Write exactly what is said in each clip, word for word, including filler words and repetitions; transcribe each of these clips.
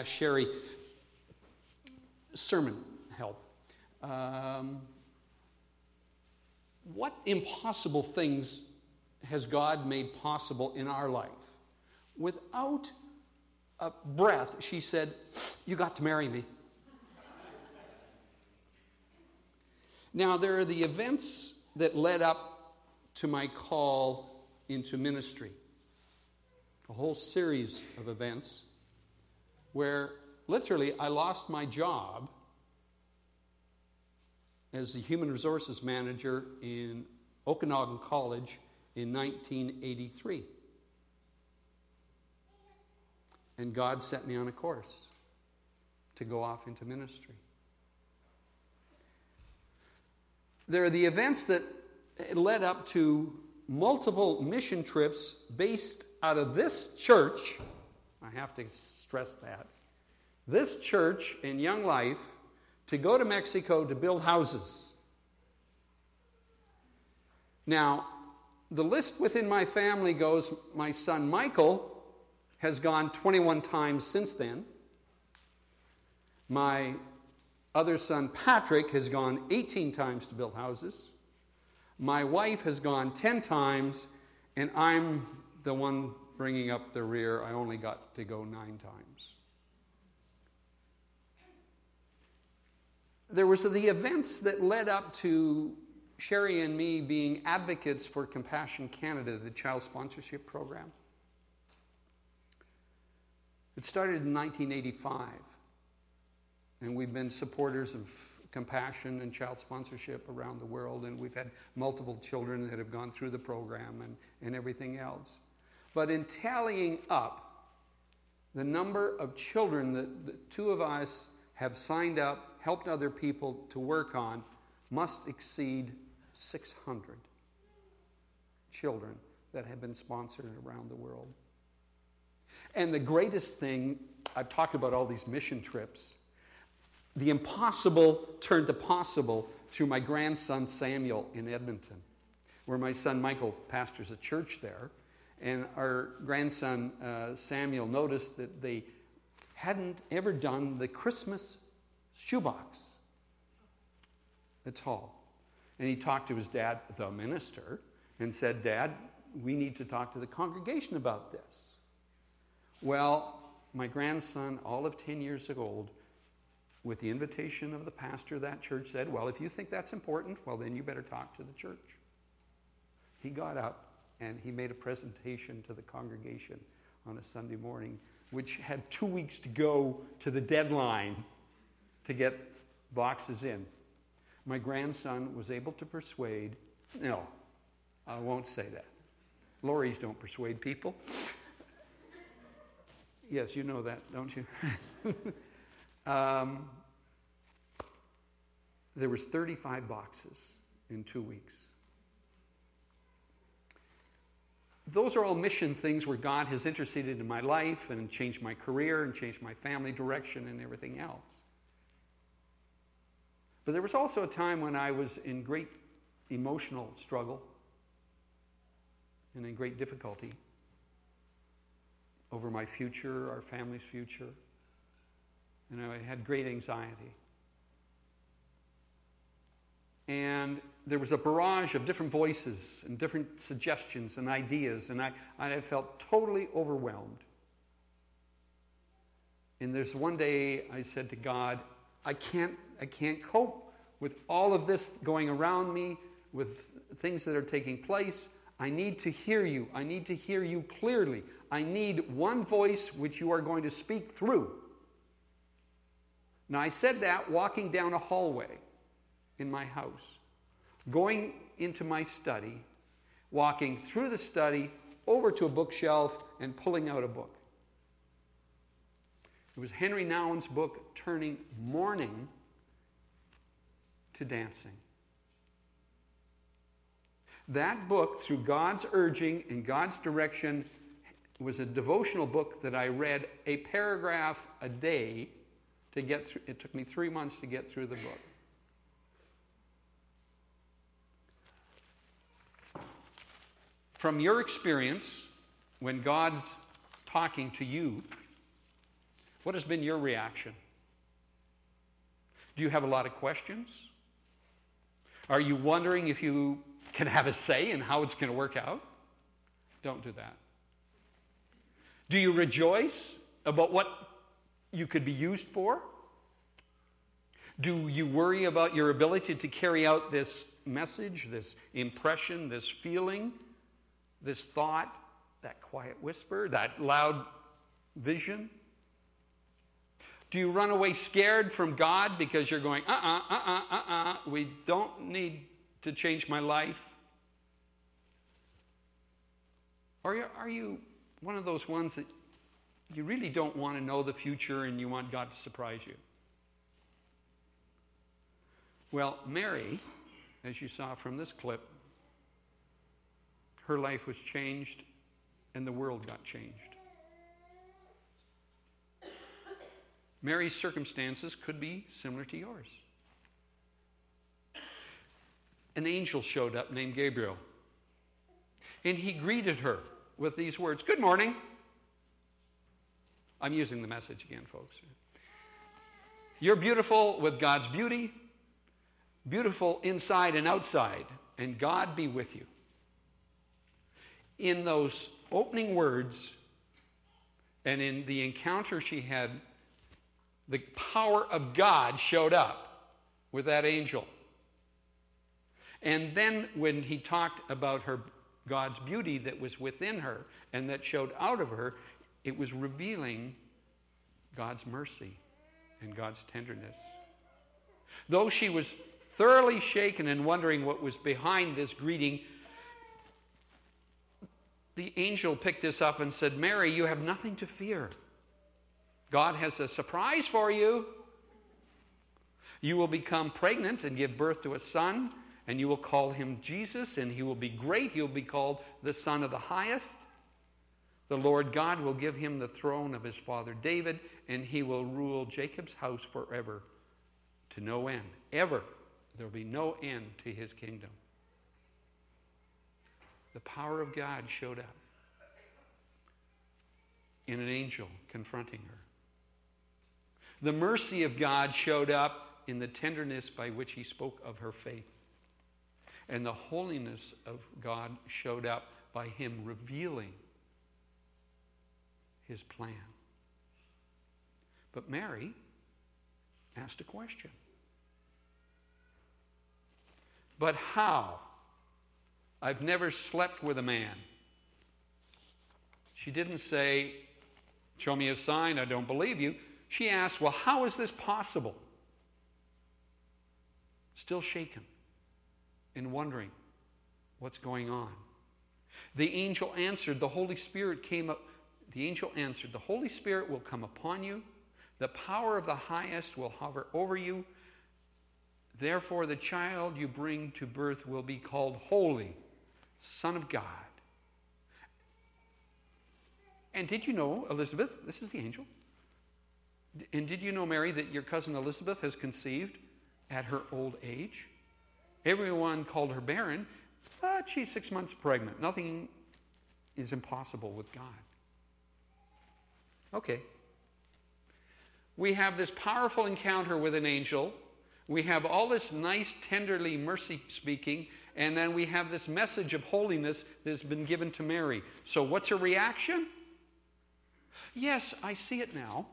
asked Sherry, sermon help. Um, what impossible things has God made possible in our life? Without a breath, she said, you got to marry me. Now, there are the events that led up to my call into ministry. A whole series of events where literally I lost my job as the human resources manager in Okanagan College in nineteen eighty-three. And God set me on a course to go off into ministry. There are the events that led up to multiple mission trips based out of this church. I have to stress that. This church in Young Life to go to Mexico to build houses. Now, the list within my family goes, my son Michael has gone twenty-one times since then. My other son Patrick has gone eighteen times to build houses. My wife has gone ten times, and I'm the one bringing up the rear. I only got to go nine times. There was the events that led up to Sherry and me being advocates for Compassion Canada, the child sponsorship program. It started in nineteen eighty-five, and we've been supporters of compassion and child sponsorship around the world, and we've had multiple children that have gone through the program and, and everything else. But in tallying up the number of children that the two of us have signed up, helped other people to work on, must exceed six hundred children that have been sponsored around the world. And the greatest thing, I've talked about all these mission trips, the impossible turned to possible through my grandson Samuel in Edmonton, where my son Michael pastors a church there. And our grandson uh, Samuel noticed that they hadn't ever done the Christmas shoebox at all. And he talked to his dad, the minister, and said, Dad, we need to talk to the congregation about this. Well, my grandson, all of ten years old, with the invitation of the pastor of that church, said, well, if you think that's important, well, then you better talk to the church. He got up and he made a presentation to the congregation on a Sunday morning, which had two weeks to go to the deadline to get boxes in. My grandson was able to persuade, no, I won't say that. Lorries don't persuade people. Yes, you know that, don't you? um, there was thirty-five boxes in two weeks. Those are all mission things where God has interceded in my life and changed my career and changed my family direction and everything else. But there was also a time when I was in great emotional struggle and in great difficulty over my future, our family's future. And I had great anxiety. And there was a barrage of different voices and different suggestions and ideas, and I, I felt totally overwhelmed. And there's one day I said to God, I can't, I can't cope with all of this going around me, with things that are taking place. I need to hear you. I need to hear you clearly. I need one voice which you are going to speak through. Now, I said that walking down a hallway in my house, going into my study, walking through the study, over to a bookshelf, and pulling out a book. It was Henry Nouwen's book, Turning Mourning to Dancing. That book, through God's urging and God's direction, was a devotional book that I read a paragraph a day to get through. It took me three months to get through the book. From your experience, when God's talking to you, What has been your reaction? Do you have a lot of questions? Are you wondering if you can have a say in how it's going to work out? Don't do that. Do you rejoice about what you could be used for? Do you worry about your ability to carry out this message, this impression, this feeling, this thought, that quiet whisper, that loud vision? Do you run away scared from God because you're going, uh-uh, uh-uh, uh-uh, we don't need to change my life? Or are you one of those ones that you really don't want to know the future and you want God to surprise you? Well, Mary, as you saw from this clip, her life was changed and the world got changed. Mary's circumstances could be similar to yours. An angel showed up named Gabriel, and he greeted her with these words, "Good morning." I'm using the Message again, folks. You're beautiful with God's beauty, beautiful inside and outside, and God be with you. In those opening words and in the encounter she had, the power of God showed up with that angel. And then when he talked about her, God's beauty that was within her and that showed out of her, it was revealing God's mercy and God's tenderness. Though she was thoroughly shaken and wondering what was behind this greeting, the angel picked this up and said, "Mary, you have nothing to fear. God has a surprise for you. You will become pregnant and give birth to a son, and you will call him Jesus, and he will be great. He will be called the Son of the Highest. The Lord God will give him the throne of his father David, and he will rule Jacob's house forever, to no end." Ever. There will be no end to his kingdom. The power of God showed up in an angel confronting her. The mercy of God showed up in the tenderness by which he spoke of her faith. And the holiness of God showed up by him revealing his plan. But Mary asked a question. But how? I've never slept with a man. She didn't say, "Show me a sign, I don't believe you." She asked, "Well, how is this possible?" Still shaken and wondering what's going on. The angel answered, the Holy Spirit came up. The angel answered, "The Holy Spirit will come upon you. The power of the highest will hover over you. Therefore, the child you bring to birth will be called Holy, Son of God." And did you know, Elizabeth, this is the angel, and did you know, Mary, that your cousin Elizabeth has conceived at her old age? Everyone called her barren, but she's six months pregnant. Nothing is impossible with God. Okay. We have this powerful encounter with an angel. We have all this nice, tenderly mercy speaking, and then we have this message of holiness that has been given to Mary. So what's her reaction? Yes, I see it now.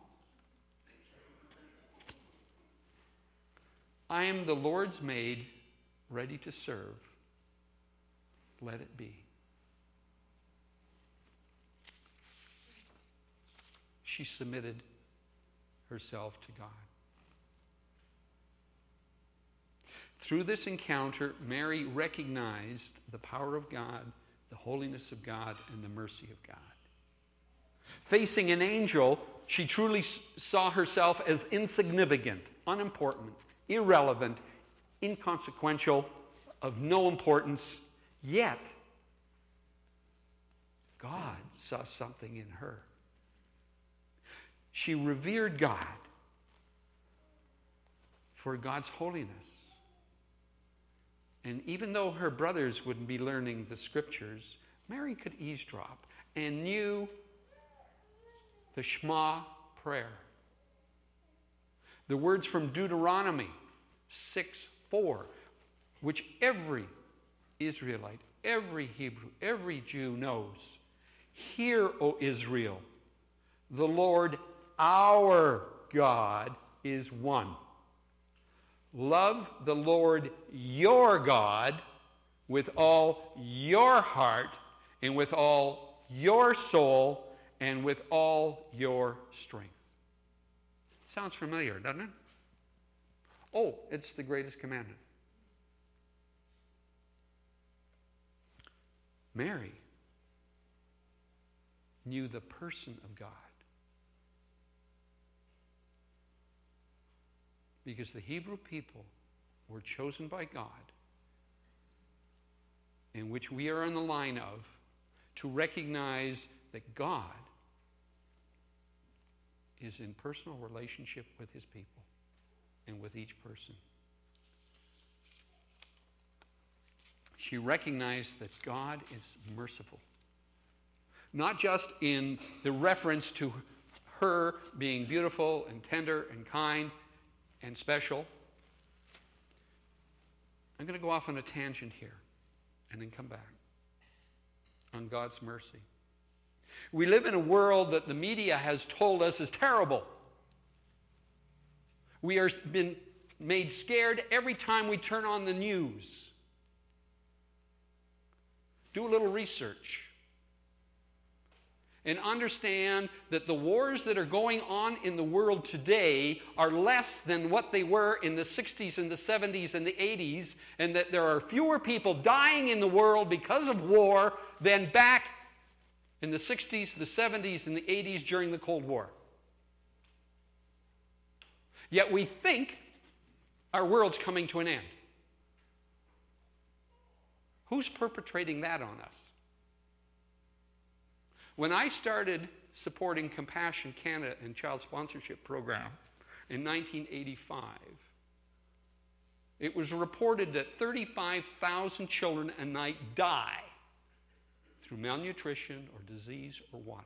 I am the Lord's maid, ready to serve. Let it be. She submitted herself to God. Through this encounter, Mary recognized the power of God, the holiness of God, and the mercy of God. Facing an angel, she truly saw herself as insignificant, unimportant, irrelevant, inconsequential, of no importance. Yet, God saw something in her. She revered God for God's holiness. And even though her brothers wouldn't be learning the scriptures, Mary could eavesdrop and knew the Shema prayer The words from Deuteronomy six four, which every Israelite, every Hebrew, every Jew knows. Hear, O Israel, the Lord our God is one. Love the Lord your God with all your heart and with all your soul and with all your strength. Sounds familiar, doesn't it? Oh, it's the greatest commandment. Mary knew the person of God. Because the Hebrew people were chosen by God, in which we are on the line of, to recognize that God is in personal relationship with his people and with each person. She recognized that God is merciful. Not just in the reference to her being beautiful and tender and kind and special. I'm going to go off on a tangent here and then come back on God's mercy. We live in a world that the media has told us is terrible. We are been made scared every time we turn on the news. Do a little research and understand that the wars that are going on in the world today are less than what they were in the sixties and the seventies and the eighties, and that there are fewer people dying in the world because of war than back in the sixties, the seventies, and the eighties during the Cold War. Yet we think our world's coming to an end. Who's perpetrating that on us? When I started supporting Compassion Canada and Child Sponsorship Program in nineteen eighty-five, it was reported that thirty-five thousand children a night die through malnutrition or disease or water.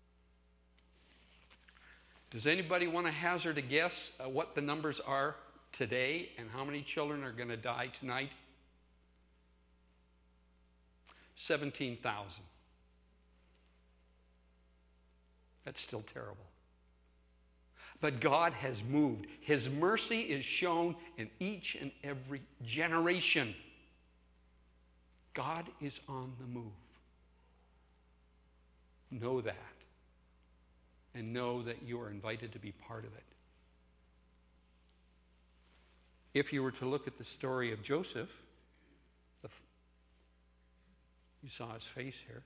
Does anybody want to hazard a guess at what the numbers are today and how many children are going to die tonight? seventeen thousand. That's still terrible. But God has moved. His mercy is shown in each and every generation. God is on the move. Know that. And know that you are invited to be part of it. If you were to look at the story of Joseph, the, you saw his face here.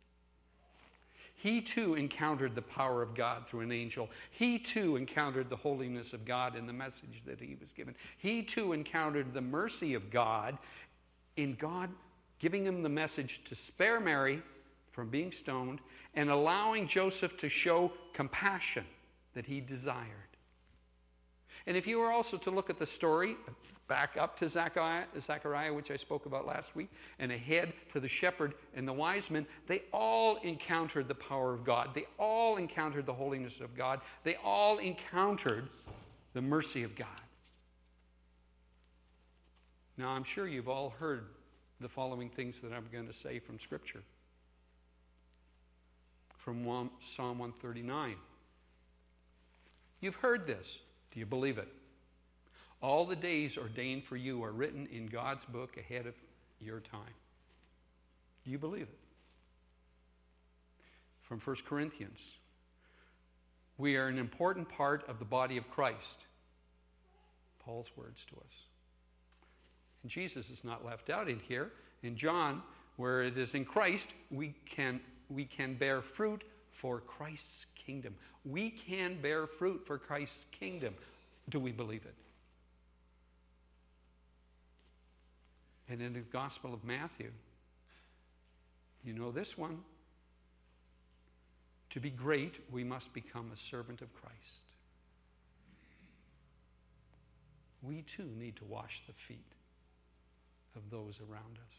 He too encountered the power of God through an angel. He too encountered the holiness of God in the message that he was given. He too encountered the mercy of God in God giving him the message to spare Mary from being stoned and allowing Joseph to show compassion that he desired. And if you were also to look at the story, back up to Zechariah, Zechariah, which I spoke about last week, and ahead to the shepherd and the wise men, they all encountered the power of God. They all encountered the holiness of God. They all encountered the mercy of God. Now, I'm sure you've all heard the following things that I'm going to say from Scripture. From Psalm one thirty-nine. You've heard this. Do you believe it? All the days ordained for you are written in God's book ahead of your time. Do you believe it? From First Corinthians. We are an important part of the body of Christ. Paul's words to us. And Jesus is not left out in here. In John, where it is in Christ, we can, we can bear fruit for Christ's kingdom. We can bear fruit for Christ's kingdom. Do we believe it? And in the Gospel of Matthew, you know this one. To be great, we must become a servant of Christ. We too need to wash the feet of those around us.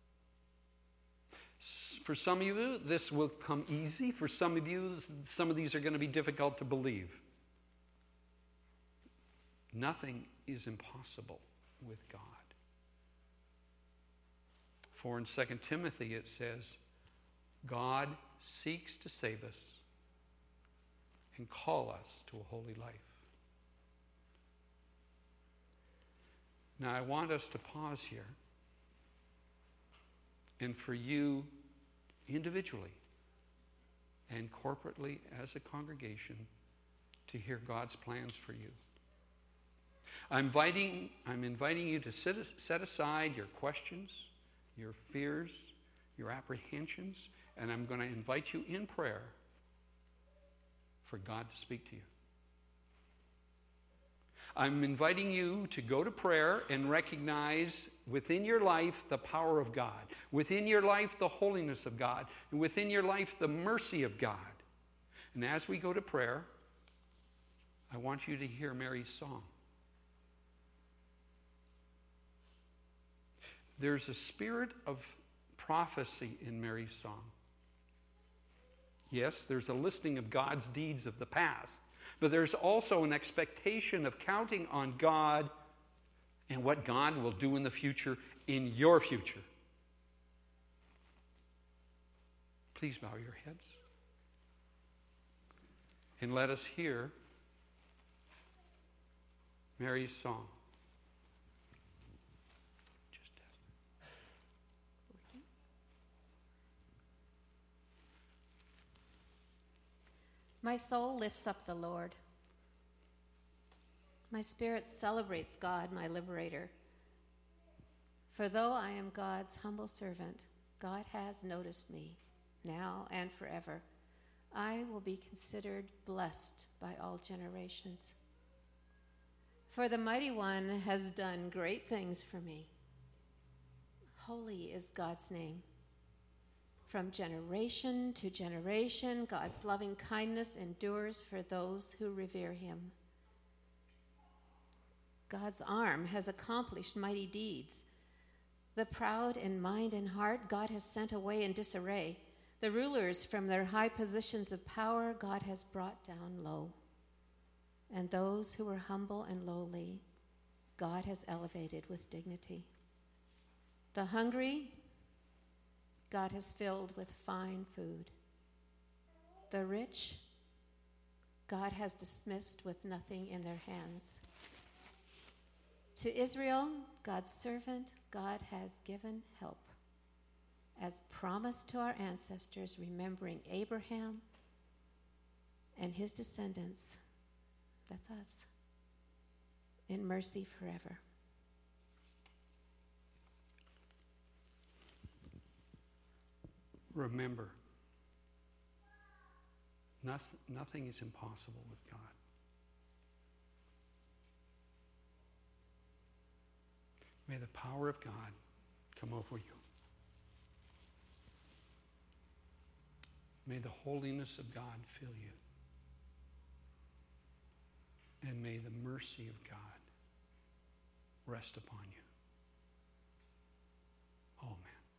For some of you, this will come easy. For some of you, some of these are going to be difficult to believe. Nothing is impossible with God. For in Second Timothy it says, God seeks to save us and call us to a holy life. Now I want us to pause here, and for you individually and corporately as a congregation to hear God's plans for you. I'm inviting, I'm inviting you to set, set aside your questions, your fears, your apprehensions, and I'm going to invite you in prayer for God to speak to you. I'm inviting you to go to prayer and recognize within your life the power of God, within your life the holiness of God, and within your life the mercy of God. And as we go to prayer, I want you to hear Mary's song. There's a spirit of prophecy in Mary's song. Yes, there's a listing of God's deeds of the past, but there's also an expectation of counting on God and what God will do in the future, in your future. Please bow your heads and let us hear Mary's song. My soul lifts up the Lord. My spirit celebrates God, my liberator. For though I am God's humble servant, God has noticed me, now and forever. I will be considered blessed by all generations. For the Mighty One has done great things for me. Holy is God's name. From generation to generation, God's loving kindness endures for those who revere him. God's arm has accomplished mighty deeds. The proud in mind and heart, God has sent away in disarray. The rulers from their high positions of power, God has brought down low. And those who were humble and lowly, God has elevated with dignity. The hungry, God has filled with fine food. The rich, God has dismissed with nothing in their hands. To Israel, God's servant, God has given help, as promised to our ancestors, remembering Abraham and his descendants, that's us, in mercy forever. Remember, nothing is impossible with God. May the power of God come over you. May the holiness of God fill you. And may the mercy of God rest upon you.